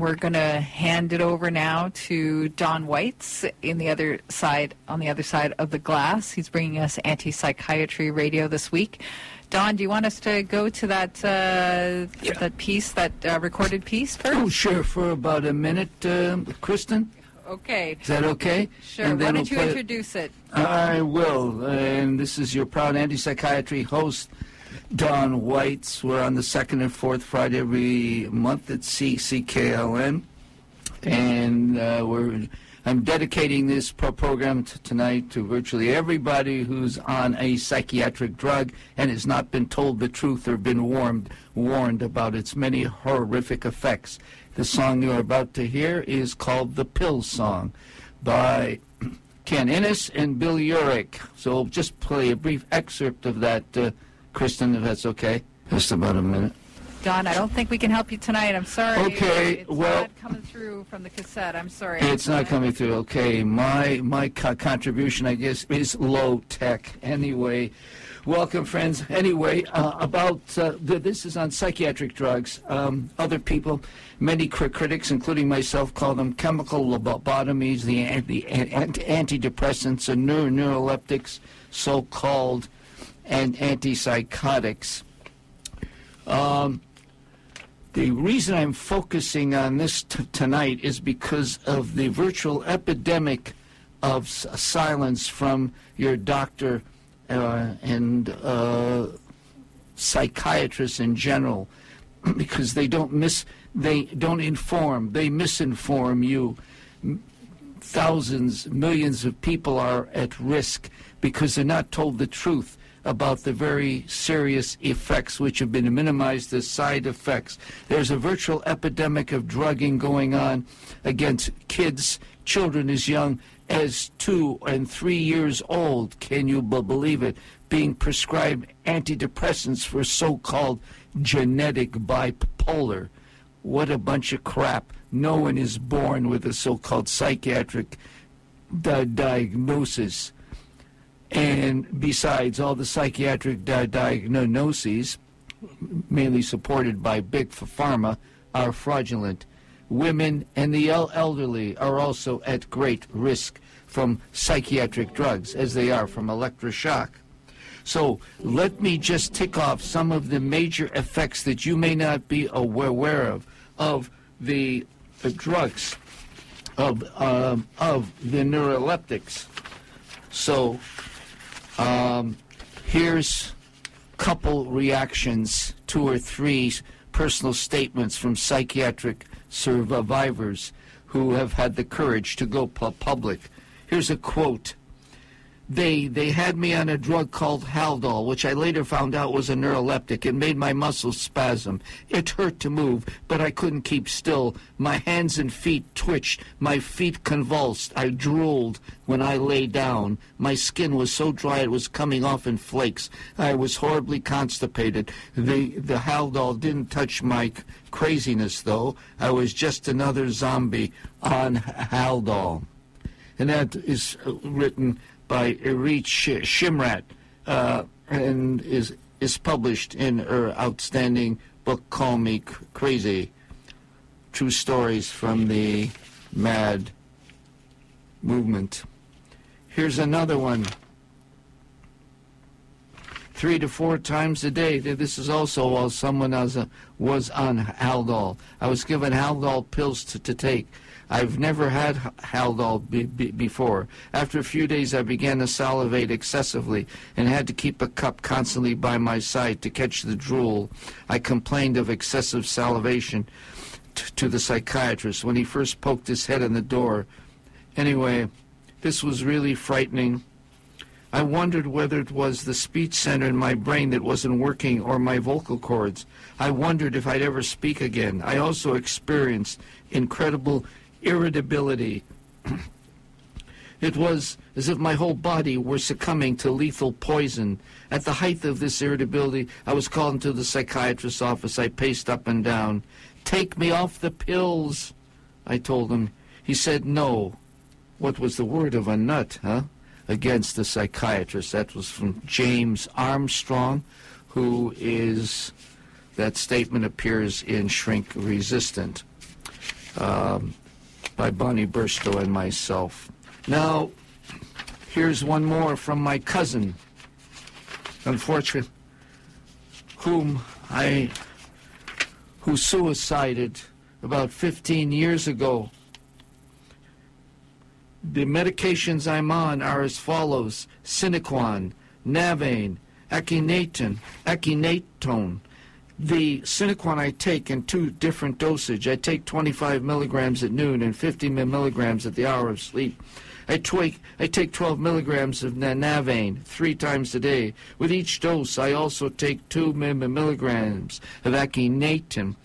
We're going to hand it over now to Don Weitz on the other side of the glass. He's bringing us Anti-Psychiatry Radio this week. Don, do you want us to go to that that piece, that recorded piece first? Oh, sure, for about a minute, Kristen. Okay. Is that okay? Sure. Why don't you introduce it? I will. And this is your proud Anti-Psychiatry host, Don Weitz. We're on the second and fourth Friday every month at CKLN. And I'm dedicating this program tonight to virtually everybody who's on a psychiatric drug and has not been told the truth or been warned about its many horrific effects. The song you're about to hear is called The Pill Song by Ken Innes and Bill Urich. So I'll just play a brief excerpt of that, Kristen, if that's okay. Just about a minute. Don, I don't think we can help you tonight. I'm sorry. Okay, it's not coming through from the cassette. I'm sorry. It's not coming through. Okay, my contribution, I guess, is low tech. Anyway, welcome, friends. Anyway, this is on psychiatric drugs. Other people, many critics, including myself, call them chemical lobotomies, the antidepressants and neuroleptics, so-called, and antipsychotics. The reason I'm focusing on this tonight is because of the virtual epidemic of silence from your doctor and psychiatrists in general, because they don't inform, they misinform you. Thousands, millions of people are at risk because they're not told the truth about the very serious effects which have been minimized as side effects. There's a virtual epidemic of drugging going on against children as young as 2 and 3 years old. Can you believe it? Being prescribed antidepressants for so-called genetic bipolar. What a bunch of crap. No one is born with a so-called psychiatric diagnosis. And besides, all the psychiatric diagnoses, mainly supported by Big Pharma, are fraudulent. Women and the elderly are also at great risk from psychiatric drugs, as they are from electroshock. So let me just tick off some of the major effects that you may not be aware of the drugs, of the neuroleptics. So here's a couple reactions, 2 or 3 personal statements from psychiatric survivors who have had the courage to go public. Here's a quote. They had me on a drug called Haldol, which I later found out was a neuroleptic. It made my muscles spasm. It hurt to move, but I couldn't keep still. My hands and feet twitched. My feet convulsed. I drooled when I lay down. My skin was so dry it was coming off in flakes. I was horribly constipated. The Haldol didn't touch my craziness, though. I was just another zombie on Haldol. And that is written by Irit Shimrat, and is published in her outstanding book, Call Me Crazy, True Stories from the MAD Movement. Here's another one. 3 to 4 times a day. This is also while someone was on Haldol. I was given Haldol pills to take. I've never had Haldol before. After a few days, I began to salivate excessively and had to keep a cup constantly by my side to catch the drool. I complained of excessive salivation to the psychiatrist when he first poked his head in the door. Anyway, this was really frightening. I wondered whether it was the speech center in my brain that wasn't working or my vocal cords. I wondered if I'd ever speak again. I also experienced incredible irritability. It was as if my whole body were succumbing to lethal poison. At the height of this irritability, I was called into the psychiatrist's office. I paced up and down. "Take me off the pills," I told him. He said no. What was the word of a nut, huh? Against the psychiatrist. That was from James Armstrong, who is, that statement appears in Shrink Resistant. by Bonnie Burstow and myself. Now, here's one more from my cousin, unfortunately, who suicided about 15 years ago. The medications I'm on are as follows: Sinequan, Navane, Akinetone. The Sinequan I take in two different dosage. I take 25 milligrams at noon and 50 milligrams at the hour of sleep. I take 12 milligrams of Navane 3 times a day. With each dose, I also take 2 milligrams of Akinetone.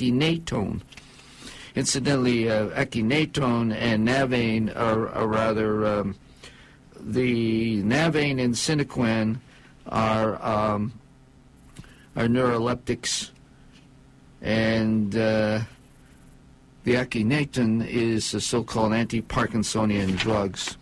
Incidentally, Akinetone and Navane are rather, the Navane and Sinequan are neuroleptics, and the Akinetone is a so-called anti-Parkinsonian drugs.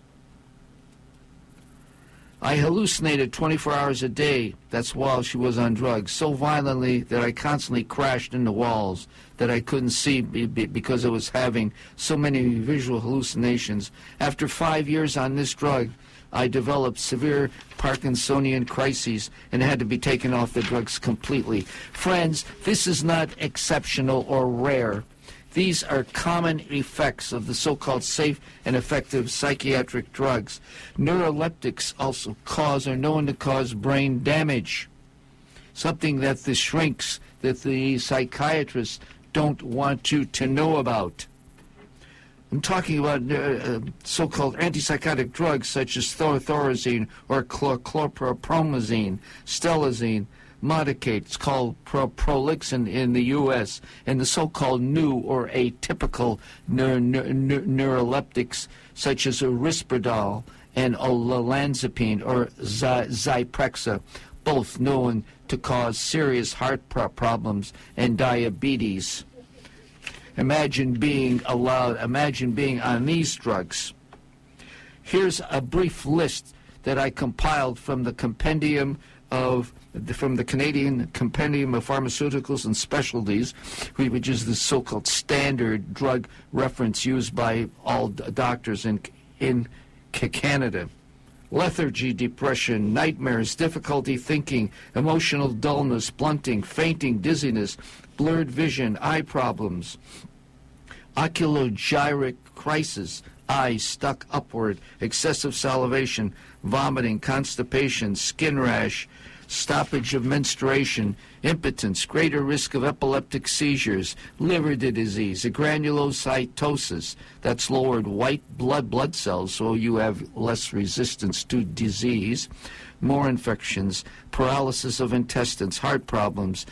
I hallucinated 24 hours a day, that's while she was on drugs, so violently that I constantly crashed into walls that I couldn't see because I was having so many visual hallucinations. After 5 years on this drug, I developed severe Parkinsonian crises and had to be taken off the drugs completely. Friends, this is not exceptional or rare. These are common effects of the so-called safe and effective psychiatric drugs. Neuroleptics also are known to cause brain damage, something that the shrinks, that the psychiatrists don't want you to know about. I'm talking about so-called antipsychotic drugs such as thorazine or chlorpromazine, stelazine, Modicate, it's called Prolixin in the U.S., and the so-called new or atypical neuroleptics such as Risperdal and olanzapine or Zyprexa, both known to cause serious heart problems and diabetes. Imagine being on these drugs. Here's a brief list that I compiled from the Canadian Compendium of Pharmaceuticals and Specialties, which is the so-called standard drug reference used by all doctors in Canada. Lethargy, depression, nightmares, difficulty thinking, emotional dullness, blunting, fainting, dizziness, blurred vision, eye problems, oculogyric crisis, eyes stuck upward, excessive salivation, vomiting, constipation, skin rash, stoppage of menstruation, impotence, greater risk of epileptic seizures, liver disease, granulocytosis, that's lowered white blood cells so you have less resistance to disease, more infections, paralysis of intestines, heart problems,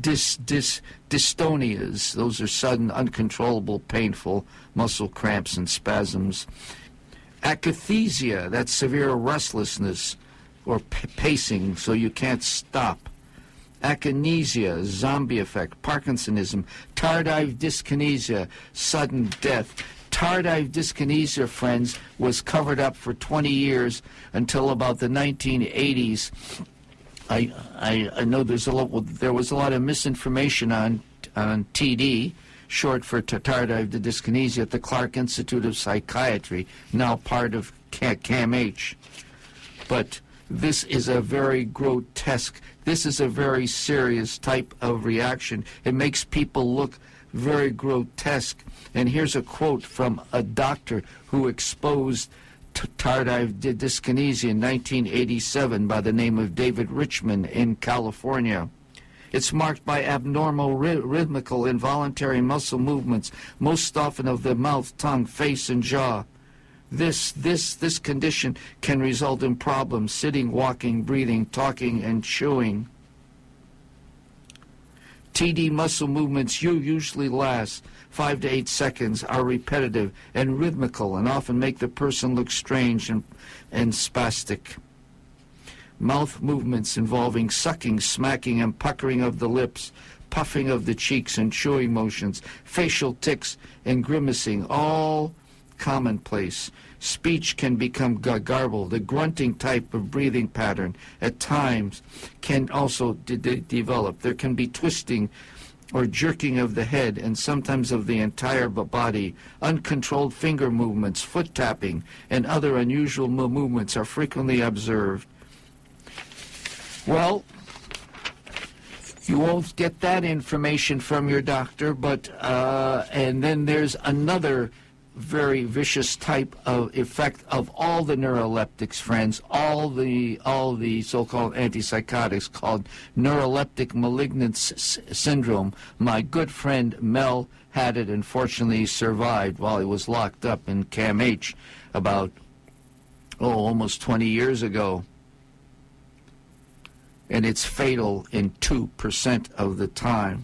dystonias, those are sudden, uncontrollable, painful muscle cramps and spasms, akathisia, that's severe restlessness, or pacing so you can't stop. Akinesia, zombie effect, Parkinsonism, tardive dyskinesia, sudden death. Tardive dyskinesia, friends, was covered up for 20 years until about the 1980s. I know there was a lot of misinformation on TD, short for tardive dyskinesia, at the Clark Institute of Psychiatry, now part of CAMH. But this is a very grotesque, this is a very serious type of reaction. It makes people look very grotesque. And here's a quote from a doctor who exposed tardive dyskinesia in 1987 by the name of David Richman in California. It's marked by abnormal rhythmical involuntary muscle movements, most often of the mouth, tongue, face, and jaw. This condition can result in problems sitting, walking, breathing, talking, and chewing. TD muscle movements usually last 5 to 8 seconds, are repetitive and rhythmical, and often make the person look strange and spastic. Mouth movements involving sucking, smacking, and puckering of the lips, puffing of the cheeks, and chewing motions, facial tics, and grimacing, all commonplace. Speech can become garbled. The grunting type of breathing pattern at times can also develop. There can be twisting or jerking of the head and sometimes of the entire body. Uncontrolled finger movements, foot tapping, and other unusual movements are frequently observed. Well, you won't get that information from your doctor, but and then there's another very vicious type of effect of all the neuroleptics, friends, all the so-called antipsychotics, called neuroleptic malignant syndrome. My good friend Mel had it and fortunately survived while he was locked up in CAMH about almost 20 years ago. And it's fatal in 2% of the time.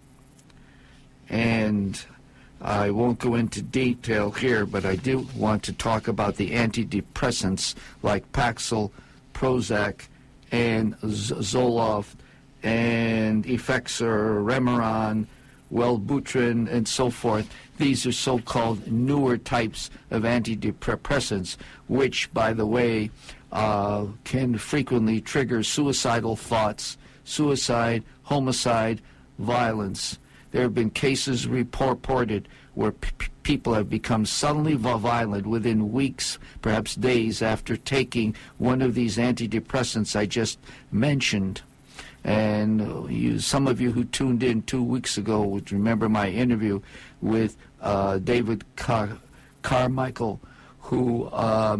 And I won't go into detail here, but I do want to talk about the antidepressants like Paxil, Prozac, and Zoloft, and Effexor, Remeron, Wellbutrin, and so forth. These are so-called newer types of antidepressants, which, by the way, can frequently trigger suicidal thoughts, suicide, homicide, violence. There have been cases reported where people have become suddenly violent within weeks, perhaps days, after taking one of these antidepressants I just mentioned. And some of you who tuned in 2 weeks ago would remember my interview with David Carmichael, who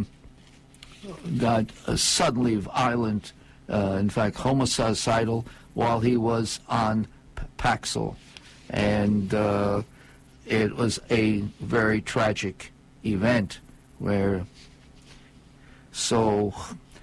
got suddenly violent, in fact homicidal, while he was on Paxil. And it was a very tragic event so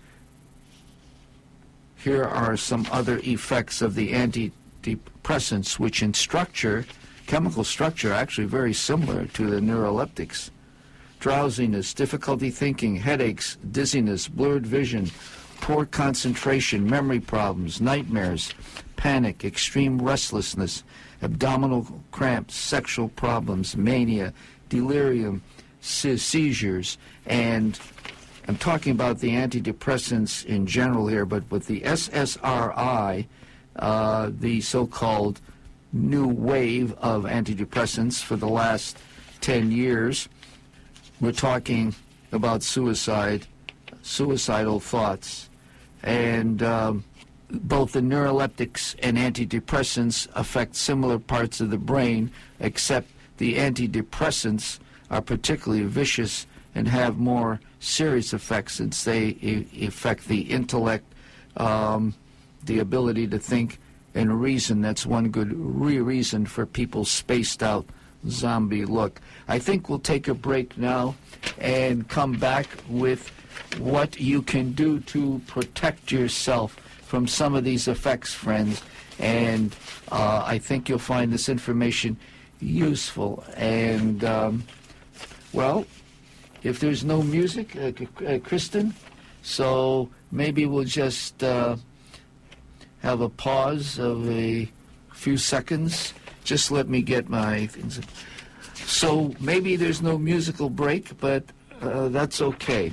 here are some other effects of the antidepressants, which in structure, chemical structure, are actually very similar to the neuroleptics. Drowsiness, difficulty thinking, headaches, dizziness, blurred vision, poor concentration, memory problems, nightmares, panic, extreme restlessness, abdominal cramps, sexual problems, mania, delirium, seizures. And I'm talking about the antidepressants in general here, but with the SSRI, the so-called new wave of antidepressants for the last 10 years, we're talking about suicidal thoughts. And both the neuroleptics and antidepressants affect similar parts of the brain, except the antidepressants are particularly vicious and have more serious effects since they affect the intellect, the ability to think and reason. That's one good reason for people's spaced out zombie look. I think we'll take a break now and come back with what you can do to protect yourself from some of these effects, friends. And I think you'll find this information useful. And, well, if there's no music, Kristen, so maybe we'll just have a pause of a few seconds. Just let me get my things. So maybe there's no musical break, but that's okay.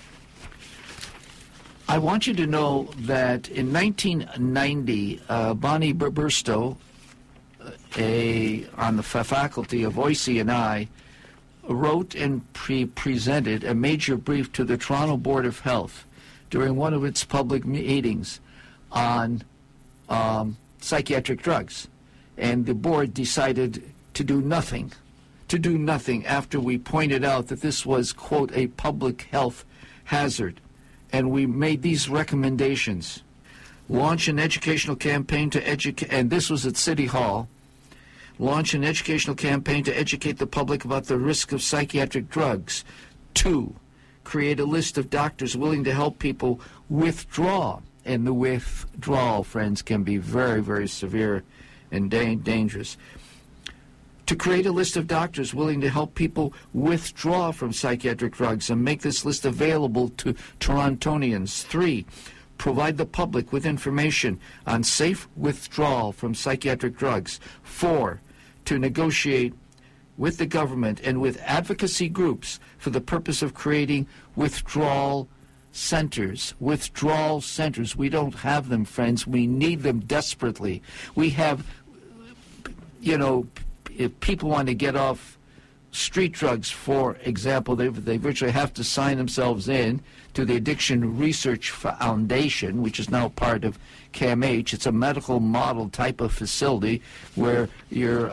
I want you to know that in 1990, Bonnie Burstow, on the faculty of OISE, and I wrote and presented a major brief to the Toronto Board of Health during one of its public meetings on psychiatric drugs. And the board decided to do nothing after we pointed out that this was, quote, a public health hazard. And we made these recommendations. Launch an educational campaign to educate, and this was at City Hall, launch an educational campaign to educate the public about the risk of psychiatric drugs. 2, create a list of doctors willing to help people withdraw. And the withdrawal, friends, can be very, very severe and dangerous. To create a list of doctors willing to help people withdraw from psychiatric drugs and make this list available to Torontonians. 3, provide the public with information on safe withdrawal from psychiatric drugs. 4, to negotiate with the government and with advocacy groups for the purpose of creating withdrawal centers. Withdrawal centers. We don't have them, friends. We need them desperately. We have if people want to get off street drugs, for example, they virtually have to sign themselves in to the Addiction Research Foundation, which is now part of CAMH. It's a medical model type of facility where you're,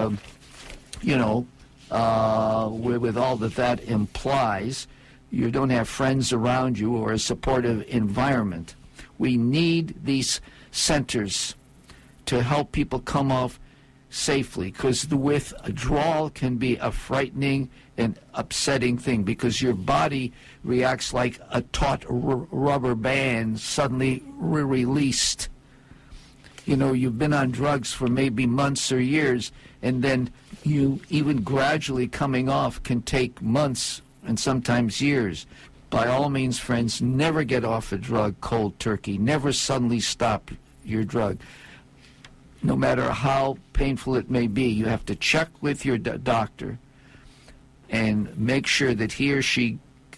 with all that implies, you don't have friends around you or a supportive environment. We need these centers to help people come off safely, because the withdrawal can be a frightening and upsetting thing, because your body reacts like a taut rubber band suddenly released. You've been on drugs for maybe months or years, and then you even gradually coming off can take months and sometimes years. By all means, friends, never get off a drug cold turkey. Never suddenly stop your drug. No matter how painful it may be, you have to check with your doctor and make sure that he or she,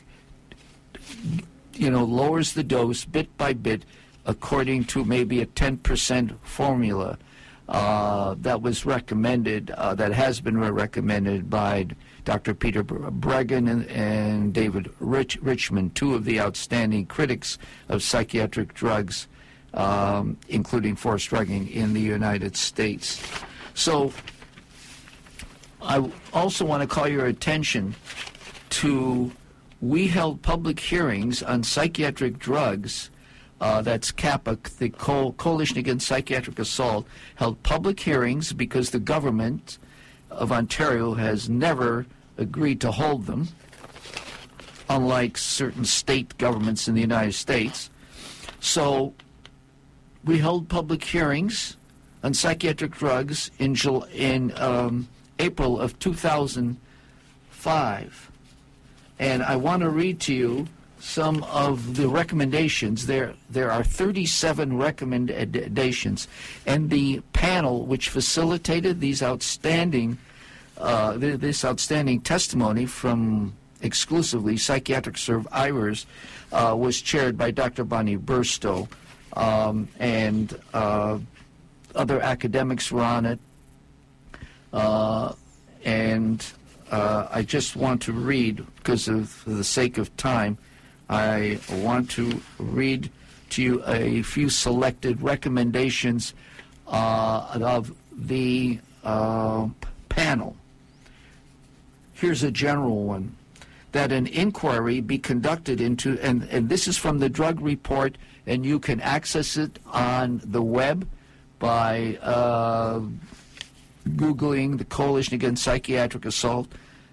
lowers the dose bit by bit according to maybe a 10% formula that was recommended, that has been recommended by Dr. Peter Breggin and David Richman, two of the outstanding critics of psychiatric drugs, including forced drugging in the United States. So I also want to call your attention to, we held public hearings on psychiatric drugs. That's CAPA, the Coalition Against Psychiatric Assault, held public hearings because the government of Ontario has never agreed to hold them, unlike certain state governments in the United States. So we held public hearings on psychiatric drugs in April of 2005. And I want to read to you some of the recommendations. There are 37 recommendations. And the panel which facilitated these outstanding testimony from exclusively psychiatric survivors was chaired by Dr. Bonnie Burstow. And other academics were on it. I just want to read, because of the sake of time, I want to read to you a few selected recommendations of the panel. Here's a general one: that an inquiry be conducted into, and this is from the drug report, and you can access it on the web by Googling the Coalition Against Psychiatric Assault,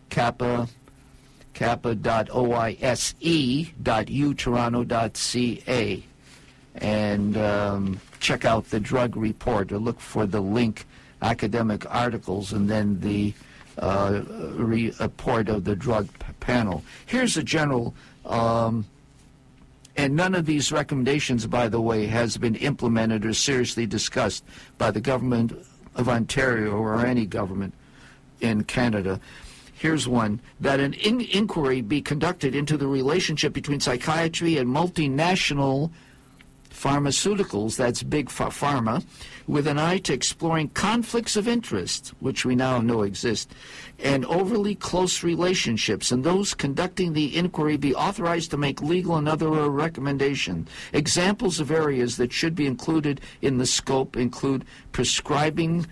kappa.oise.utoronto.ca, and check out the drug report, or look for the link, academic articles, and then the report of the drug panel. Here's a general, and none of these recommendations, by the way, has been implemented or seriously discussed by the government of Ontario or any government in Canada. Here's one: that an inquiry be conducted into the relationship between psychiatry and multinational pharmaceuticals, that's big pharma, with an eye to exploring conflicts of interest, which we now know exist, and overly close relationships, and those conducting the inquiry be authorized to make legal and other recommendations. Examples of areas that should be included in the scope include prescribing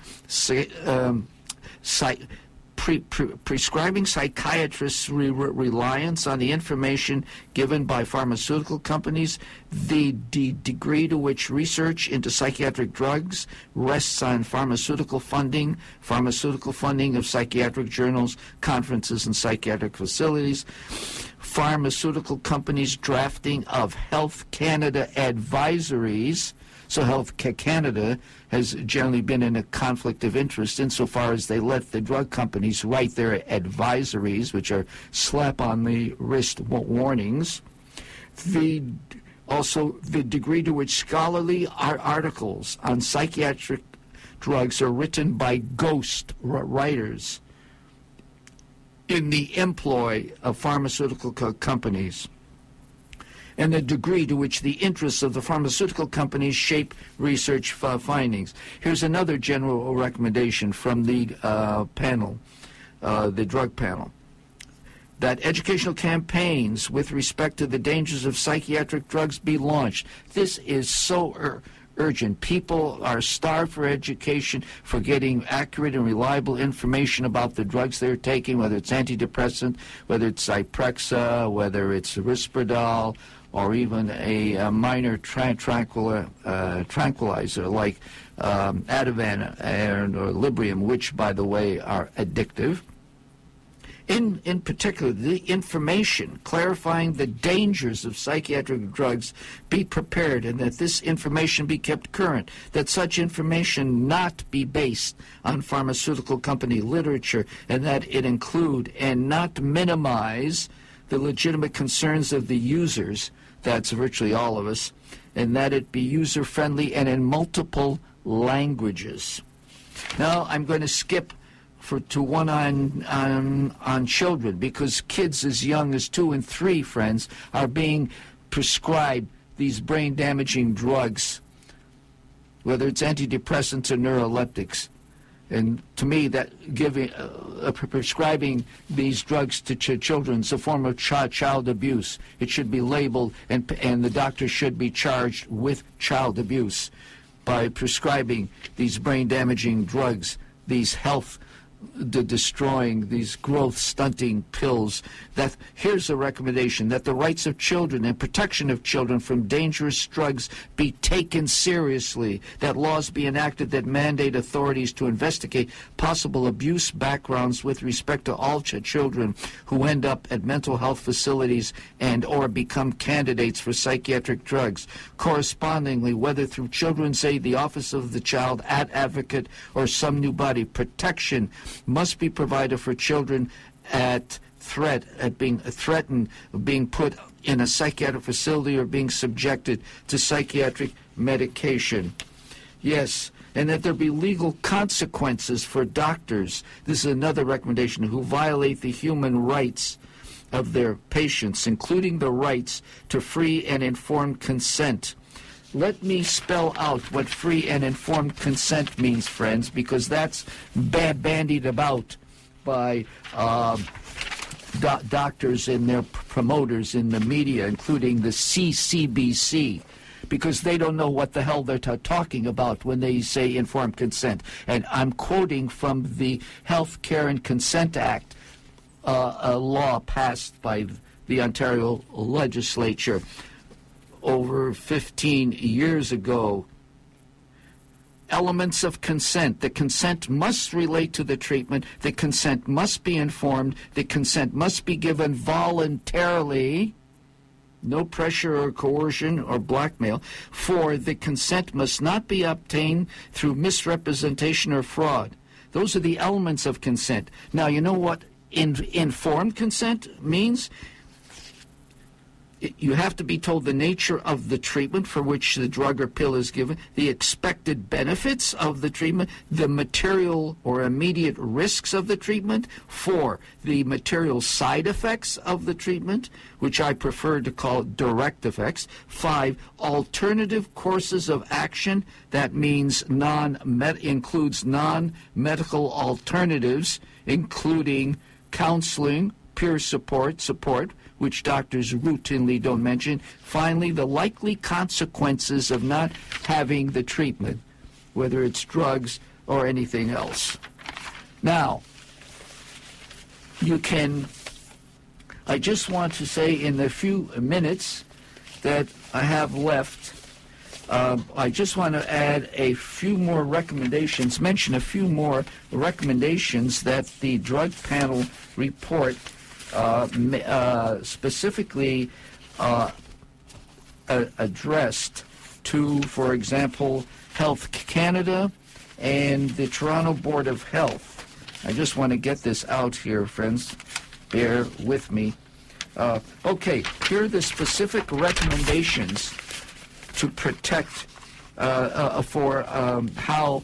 prescribing psychiatrists' reliance on the information given by pharmaceutical companies, the degree to which research into psychiatric drugs rests on pharmaceutical funding of psychiatric journals, conferences, and psychiatric facilities, pharmaceutical companies' drafting of Health Canada advisories. So Health Canada has generally been in a conflict of interest insofar as they let the drug companies write their advisories, which are slap-on-the-wrist warnings. Also, the degree to which scholarly articles on psychiatric drugs are written by ghost writers in the employ of pharmaceutical companies. and the degree to which the interests of the pharmaceutical companies shape research findings. Here's another general recommendation from the panel, the drug panel, that educational campaigns with respect to the dangers of psychiatric drugs be launched. This is so urgent. People are starved for education, for getting accurate and reliable information about the drugs they're taking, whether it's antidepressant, whether it's Zyprexa, whether it's Risperdal, or even a minor tranquilizer like Ativan or Librium, which, by the way, are addictive. In particular, the information clarifying the dangers of psychiatric drugs be prepared, and that this information be kept current, that such information not be based on pharmaceutical company literature, and that it include and not minimize the legitimate concerns of the users, that's virtually all of us, and that it be user-friendly and in multiple languages. Now I'm going to skip to one on children, because kids as young as 2 and 3, friends, are being prescribed these brain-damaging drugs, whether it's antidepressants or neuroleptics. And to me, that prescribing these drugs to children is a form of child abuse. It should be labeled, and the doctor should be charged with child abuse by prescribing these brain-damaging drugs, these destroying, these growth-stunting pills. That here's a recommendation, that the rights of children and protection of children from dangerous drugs be taken seriously, that laws be enacted that mandate authorities to investigate possible abuse backgrounds with respect to all children who end up at mental health facilities and or become candidates for psychiatric drugs. Correspondingly, whether through Children's Aid, the Office of the Child Advocate, or some new body, protection must be provided for children at being threatened, being put in a psychiatric facility, or being subjected to psychiatric medication. Yes, and that there be legal consequences for doctors, this is another recommendation, who violate the human rights of their patients, including the rights to free and informed consent. Let me spell out what free and informed consent means, friends, because that's bandied about by doctors and their promoters in the media, including the CCBC, because they don't know what the hell they're talking about when they say informed consent. And I'm quoting from the Health Care and Consent Act, a law passed by the Ontario legislature over 15 years ago. Elements of consent. The consent must relate to the treatment. The consent must be informed. The consent must be given voluntarily. No pressure or coercion or blackmail. 4, the consent must not be obtained through misrepresentation or fraud. Those are the elements of consent. Now, you know what informed consent means? You have to be told the nature of the treatment for which the drug or pill is given, the expected benefits of the treatment, the material or immediate risks of the treatment. 4, the material side effects of the treatment, which I prefer to call direct effects. 5, alternative courses of action. That means includes non-medical alternatives, including counseling, peer support, which doctors routinely don't mention. Finally, the likely consequences of not having the treatment, whether it's drugs or anything else. Now, I just want to say in the few minutes that I have left, I just want to add a few more recommendations, mention a few more recommendations that the drug panel report specifically addressed to, for example, Health Canada and the Toronto Board of Health. I just want to get this out here, friends. Bear with me. Okay, here are the specific recommendations to protect for how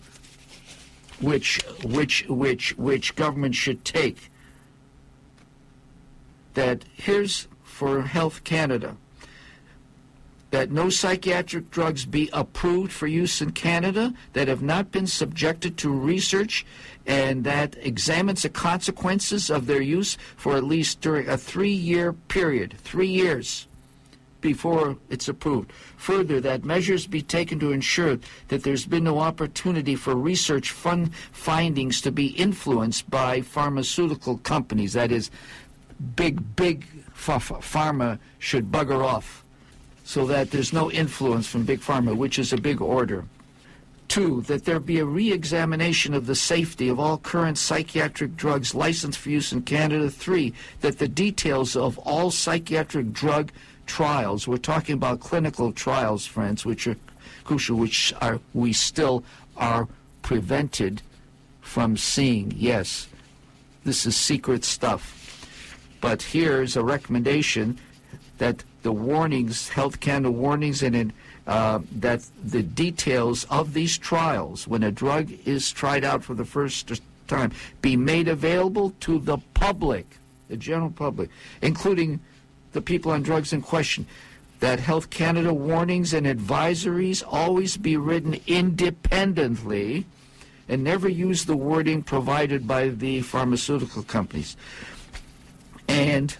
which government should take. That here's for Health Canada. that no psychiatric drugs be approved for use in Canada that have not been subjected to research and that examines the consequences of their use for at least during a 3-year period, 3 years before it's approved. Further, that measures be taken to ensure that there's been no opportunity for research findings to be influenced by pharmaceutical companies. That is, big pharma should bugger off, so that there's no influence from big pharma, which is a big order. 2, that there be a re-examination of the safety of all current psychiatric drugs licensed for use in Canada. 3, that the details of all psychiatric drug trials, we're talking about clinical trials, friends, which are crucial, we still are prevented from seeing. Yes, this is secret stuff. But here's a recommendation that the warnings, Health Canada warnings, and that the details of these trials, when a drug is tried out for the first time, be made available to the public, the general public, including the people on drugs in question. That Health Canada warnings and advisories always be written independently and never use the wording provided by the pharmaceutical companies. And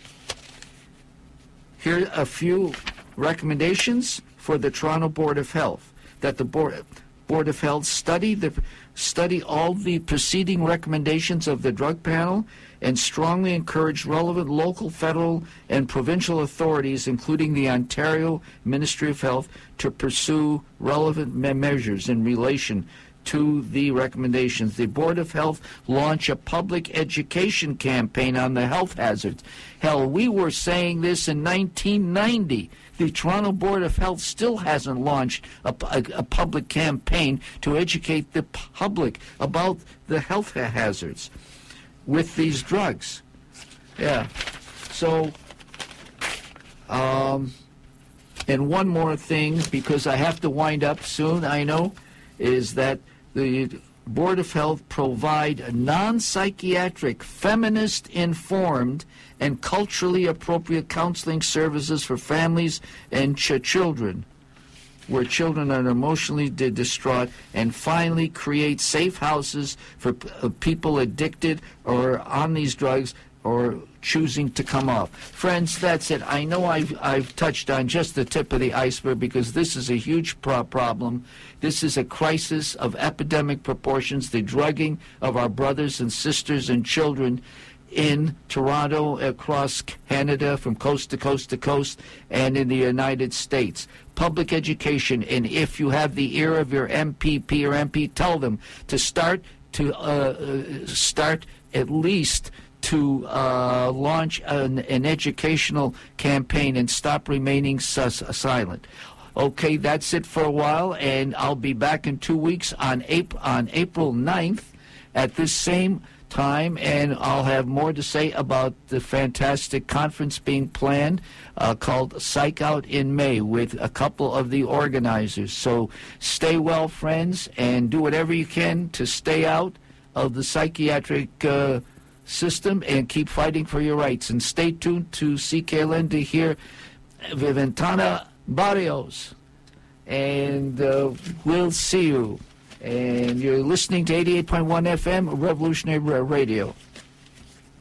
here are a few recommendations for the Toronto Board of Health. That the Board of Health study all the preceding recommendations of the drug panel and strongly encourage relevant local, federal, and provincial authorities, including the Ontario Ministry of Health, to pursue relevant measures in relation to the recommendations. The Board of Health launch a public education campaign on the health hazards. Hell, we were saying this in 1990. The Toronto Board of Health still hasn't launched a public campaign to educate the public about the health hazards with these drugs. Yeah. So, and one more thing, because I have to wind up soon, I know, is that the Board of Health provide non-psychiatric, feminist-informed, and culturally appropriate counseling services for families and children, where children are emotionally distraught, and finally create safe houses for people addicted or on these drugs or choosing to come off. Friends, that's it. I know I've touched on just the tip of the iceberg, because this is a huge problem. This is a crisis of epidemic proportions, the drugging of our brothers and sisters and children in Toronto, across Canada, from coast to coast to coast, and in the United States. Public education, and if you have the ear of your MPP or MP, tell them to start at least to launch an educational campaign and stop remaining silent. Okay, that's it for a while, and I'll be back in 2 weeks on April 9th at this same time, and I'll have more to say about the fantastic conference being planned called Psych Out in May with a couple of the organizers. So stay well, friends, and do whatever you can to stay out of the psychiatric system and keep fighting for your rights. And stay tuned to CKLN to hear Vivintana Barrios. And we'll see you. And you're listening to 88.1 FM, Revolutionary Radio.